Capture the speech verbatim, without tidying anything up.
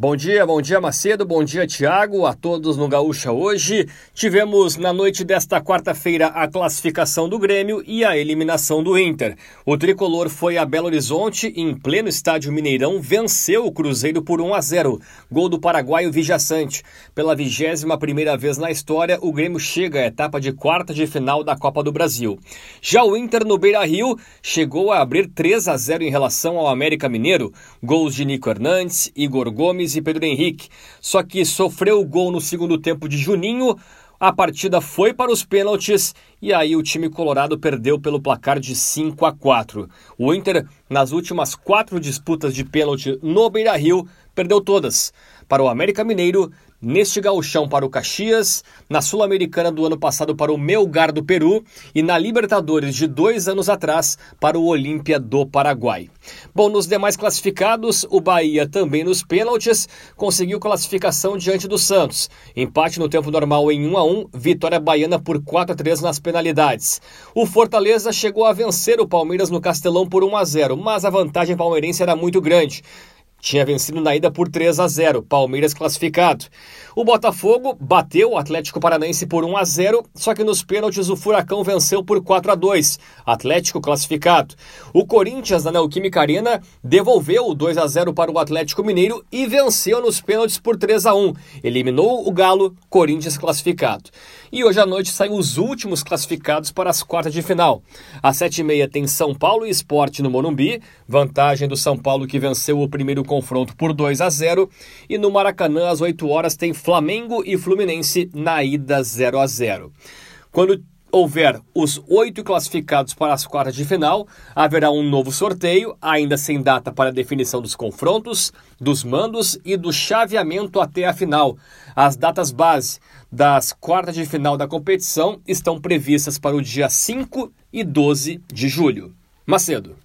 Bom dia, bom dia Macedo, bom dia Thiago, a todos no Gaúcha hoje. Tivemos na noite desta quarta-feira a classificação do Grêmio e a eliminação do Inter. O tricolor foi a Belo Horizonte e em pleno estádio Mineirão venceu o Cruzeiro por um a zero. Gol do paraguaio Vijaçante. Pela vigésima primeira vez na história, o Grêmio chega à etapa de quarta de final da Copa do Brasil. Já o Inter no Beira-Rio chegou a abrir três a zero em relação ao América Mineiro. Gols de Nico Hernandes, Igor Gomes e Pedro Henrique, só que sofreu o gol no segundo tempo de Juninho, a partida foi para os pênaltis e aí o time colorado perdeu pelo placar de cinco a quatro. O Inter, nas últimas quatro disputas de pênalti no Beira-Rio, perdeu todas. Para o América Mineiro, neste gauchão para o Caxias, na Sul-Americana do ano passado para o Melgar do Peru e na Libertadores de dois anos atrás para o Olímpia do Paraguai. Bom, nos demais classificados, o Bahia também nos pênaltis conseguiu classificação diante do Santos. Empate no tempo normal em um a um, vitória baiana por quatro a três nas penalidades. O Fortaleza chegou a vencer o Palmeiras no Castelão por um a zero, mas a vantagem palmeirense era muito grande. Tinha vencido na ida por três a zero, Palmeiras classificado. O Botafogo bateu o Atlético Paranaense por um a zero, só que nos pênaltis o Furacão venceu por quatro a dois, Atlético classificado. O Corinthians, na Neoquímica Arena, devolveu o dois a zero para o Atlético Mineiro e venceu nos pênaltis por três a um. Eliminou o Galo, Corinthians classificado. E hoje à noite saem os últimos classificados para as quartas de final. Às sete e meia tem São Paulo e Sport no Morumbi, vantagem do São Paulo que venceu o primeiro confronto por dois a zero, e no Maracanã às oito horas tem Flamengo e Fluminense na ida zero a zero. Quando houver os oito classificados para as quartas de final, haverá um novo sorteio, ainda sem data para a definição dos confrontos, dos mandos e do chaveamento até a final. As datas base das quartas de final da competição estão previstas para o dia cinco e doze de julho. Macedo.